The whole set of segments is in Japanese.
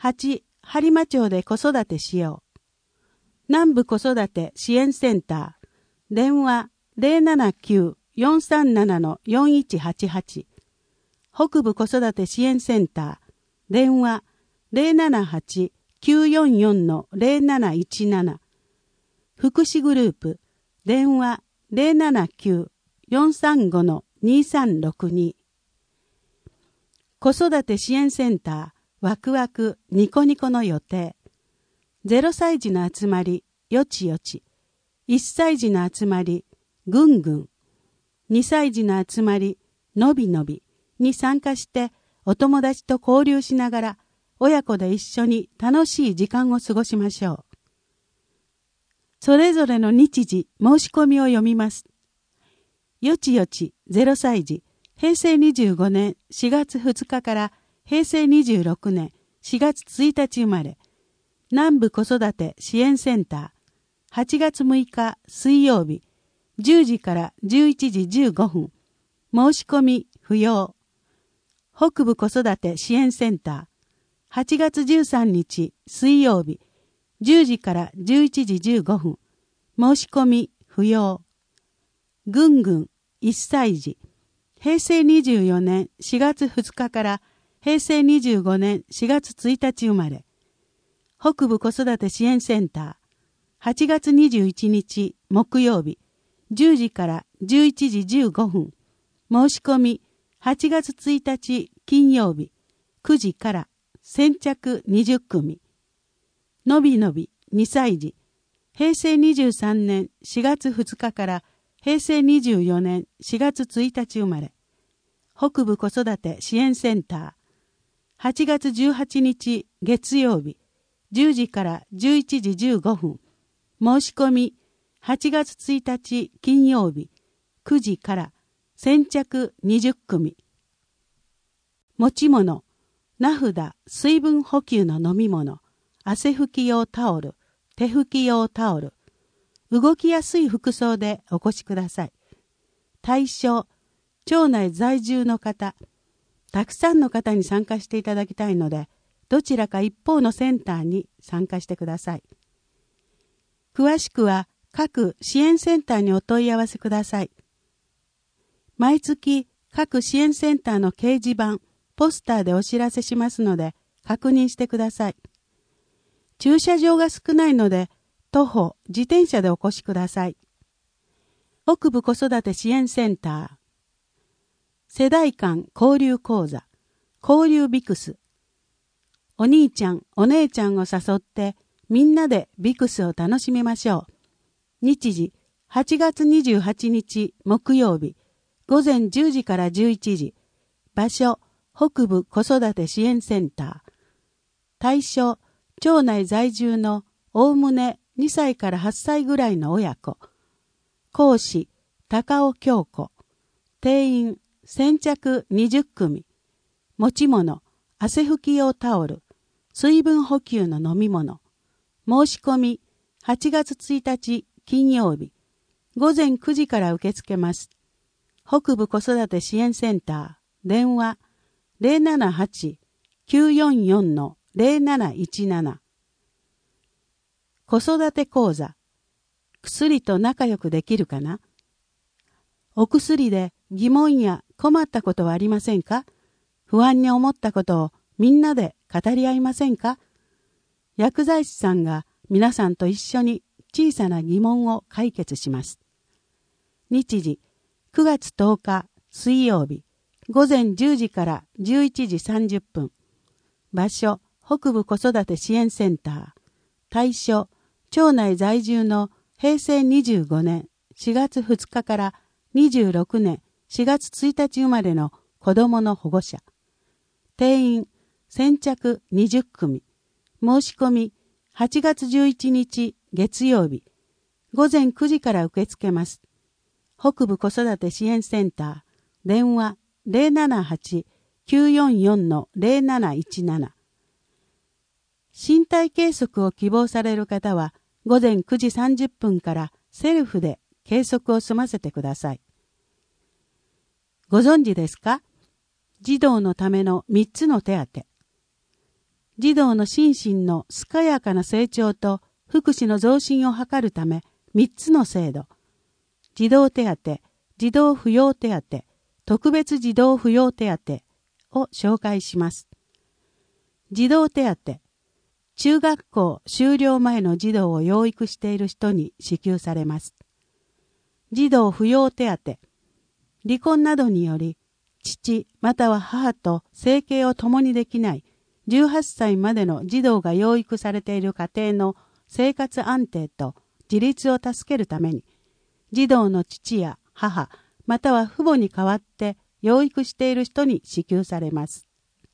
8、播磨町で子育てしよう。南部子育て支援センター。電話 079-437-4188。北部子育て支援センター。電話 078-944-0717。福祉グループ。電話 079-435-2362。子育て支援センター。ワクワクニコニコの予定。0歳児の集まり、よちよち。1歳児の集まり、ぐんぐん。2歳児の集まり、のびのびに参加してお友達と交流しながら親子で一緒に楽しい時間を過ごしましょう。それぞれの日時申し込みを読みます。よちよち0歳児、平成25年4月2日から平成26年4月1日生まれ、南部子育て支援センター、8月6日水曜日、10時から11時15分、申し込み不要。北部子育て支援センター、8月13日水曜日、10時から11時15分、申し込み不要。ぐんぐん1歳児、平成24年4月2日から平成25年4月1日生まれ、北部子育て支援センター、8月21日木曜日、10時から11時15分、申し込み8月1日金曜日、9時から先着20組。のびのび2歳児、平成23年4月2日から平成24年4月1日生まれ、北部子育て支援センター、8月18日月曜日、10時から11時15分、申し込み8月1日金曜日、9時から先着20組。持ち物、名札、水分補給の飲み物、汗拭き用タオル、手拭き用タオル、動きやすい服装でお越しください。対象、町内在住の方、たくさんの方に参加していただきたいので、どちらか一方のセンターに参加してください。詳しくは各支援センターにお問い合わせください。毎月各支援センターの掲示板、ポスターでお知らせしますので確認してください。駐車場が少ないので徒歩、自転車でお越しください。北部子育て支援センター、世代間交流講座、交流ビクス。お兄ちゃん、お姉ちゃんを誘ってみんなでビクスを楽しみましょう。日時、8月28日木曜日、午前10時から11時。場所、北部子育て支援センター。対象、町内在住のおおむね2歳から8歳ぐらいの親子。講師、高尾京子。定員、先着20組。持ち物、汗拭き用タオル、水分補給の飲み物。申し込み、8月1日金曜日、午前9時から受け付けます。北部子育て支援センター、電話078-944-0717。子育て講座、薬と仲良くできるかな？お薬で疑問や困ったことはありませんか？不安に思ったことをみんなで語り合いませんか？薬剤師さんが皆さんと一緒に小さな疑問を解決します。日時、9月10日水曜日、午前10時から11時30分。場所、北部子育て支援センター。対象、町内在住の平成25年4月2日から26年4月1日生まれの子どもの保護者。定員、先着20組。申し込み、8月11日月曜日、午前9時から受け付けます。北部子育て支援センター、電話078-944-0717。身体計測を希望される方は、午前9時30分からセルフで計測を済ませてください。ご存知ですか？児童のための3つの手当。 児童の心身の健やかな成長と福祉の増進を図るため3つの制度、児童手当、児童扶養手当、特別児童扶養手当を紹介します。児童手当、中学校修了前の児童を養育している人に支給されます。児童扶養手当、離婚などにより父または母と生計を共にできない18歳までの児童が養育されている家庭の生活安定と自立を助けるために、児童の父や母、または父母に代わって養育している人に支給されます。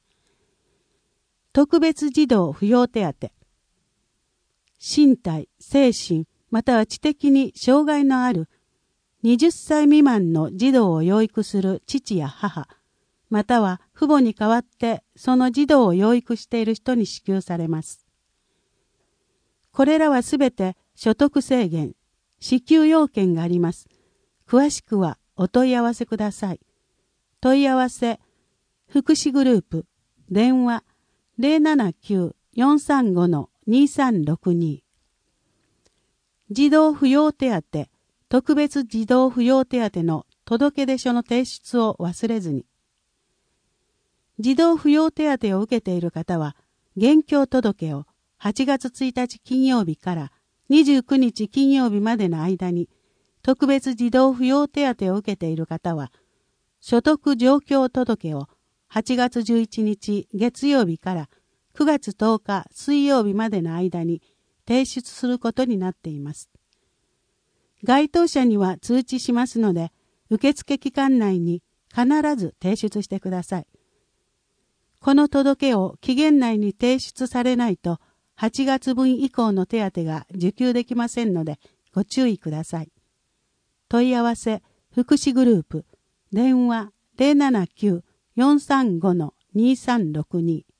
特別児童扶養手当。身体、精神、または知的に障害のある20歳未満の児童を養育する父や母、または父母に代わってその児童を養育している人に支給されます。これらはすべて所得制限、支給要件があります。詳しくはお問い合わせください。問い合わせ、福祉グループ、電話 079-435-2362。児童扶養手当、特別児童扶養手当の届出書の提出を忘れずに。児童扶養手当を受けている方は、現況届を8月1日金曜日から29日金曜日までの間に、特別児童扶養手当を受けている方は、所得状況届を8月11日月曜日から9月10日水曜日までの間に提出することになっています。該当者には通知しますので、受付期間内に必ず提出してください。この届を期限内に提出されないと、8月分以降の手当が受給できませんので、ご注意ください。問い合わせ、福祉グループ、電話 079-435-2362